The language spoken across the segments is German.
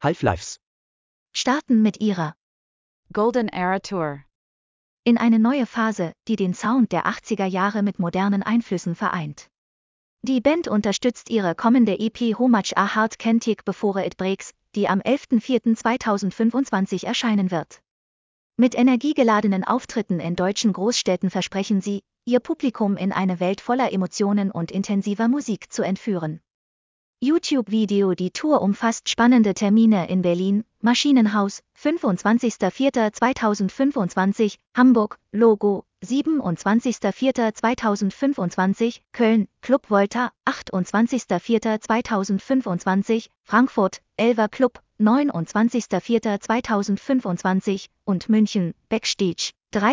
Half-Lives starten mit ihrer Golden Era Tour in eine neue Phase, die den Sound der 80er Jahre mit modernen Einflüssen vereint. Die Band unterstützt ihre kommende EP How Much a Heart Can Take Before It Breaks, die am 11.04.2025 erscheinen wird. Mit energiegeladenen Auftritten in deutschen Großstädten versprechen sie, ihr Publikum in eine Welt voller Emotionen und intensiver Musik zu entführen. YouTube-Video. Die Tour umfasst spannende Termine in Berlin, Maschinenhaus, 25.04.2025, Hamburg, Logo, 27.04.2025, Köln, Club Volta, 28.04.2025, Frankfurt, Elver Club, 29.04.2025 und München, Backstage,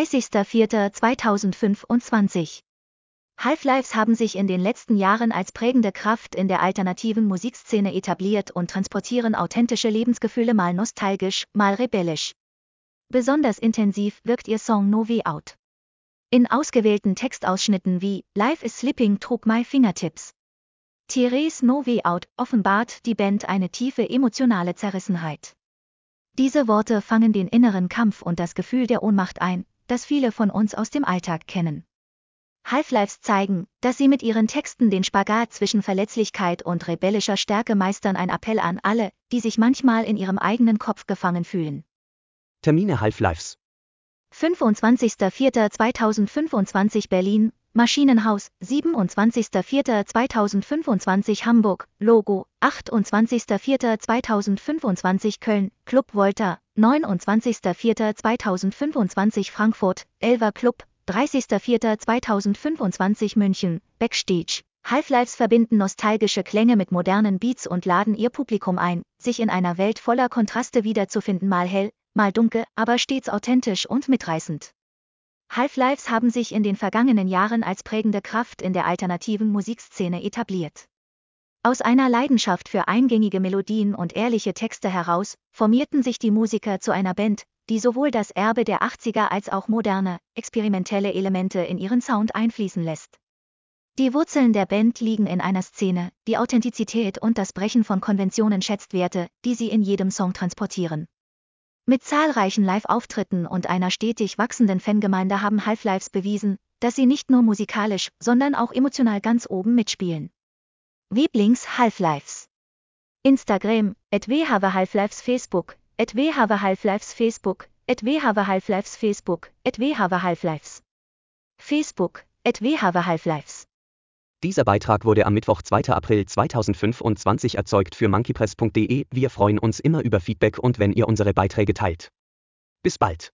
30.04.2025. Half-Lives haben sich in den letzten Jahren als prägende Kraft in der alternativen Musikszene etabliert und transportieren authentische Lebensgefühle, mal nostalgisch, mal rebellisch. Besonders intensiv wirkt ihr Song No Way Out. In ausgewählten Textausschnitten wie Life is Slipping Through My Fingertips. Therese No Way Out offenbart die Band eine tiefe emotionale Zerrissenheit. Diese Worte fangen den inneren Kampf und das Gefühl der Ohnmacht ein, das viele von uns aus dem Alltag kennen. Half-Lives zeigen, dass sie mit ihren Texten den Spagat zwischen Verletzlichkeit und rebellischer Stärke meistern. Ein Appell an alle, die sich manchmal in ihrem eigenen Kopf gefangen fühlen. Termine Half-Lives 25.04.2025 Berlin, Maschinenhaus, 27.04.2025 Hamburg, Logo, 28.04.2025 Köln, Club Volta, 29.04.2025 Frankfurt, Elver Club, 30.04.2025 München, Backstage. Half-Lives verbinden nostalgische Klänge mit modernen Beats und laden ihr Publikum ein, sich in einer Welt voller Kontraste wiederzufinden, mal hell, mal dunkel, aber stets authentisch und mitreißend. Half-Lives haben sich in den vergangenen Jahren als prägende Kraft in der alternativen Musikszene etabliert. Aus einer Leidenschaft für eingängige Melodien und ehrliche Texte heraus, formierten sich die Musiker zu einer Band, die sowohl das Erbe der 80er als auch moderne, experimentelle Elemente in ihren Sound einfließen lässt. Die Wurzeln der Band liegen in einer Szene, die Authentizität und das Brechen von Konventionen schätzt, Werte, die sie in jedem Song transportieren. Mit zahlreichen Live-Auftritten und einer stetig wachsenden Fangemeinde haben Half-Lives bewiesen, dass sie nicht nur musikalisch, sondern auch emotional ganz oben mitspielen. Lieblings Half-Lives. Instagram, @whavehalflives, Facebook, @whavehalflives, Facebook, @whavehalflives, Facebook, @whavehalflives. Facebook, @whavehalflives. Dieser Beitrag wurde am Mittwoch, 2. April 2025 erzeugt für monkeypress.de. Wir freuen uns immer über Feedback und wenn ihr unsere Beiträge teilt. Bis bald.